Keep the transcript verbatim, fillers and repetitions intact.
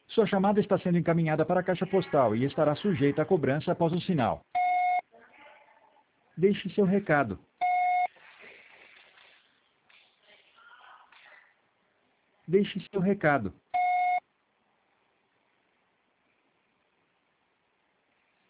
Sua chamada está sendo encaminhada para a caixa postal e estará sujeita a cobrança após o sinal. Deixe seu recado. Deixe seu recado.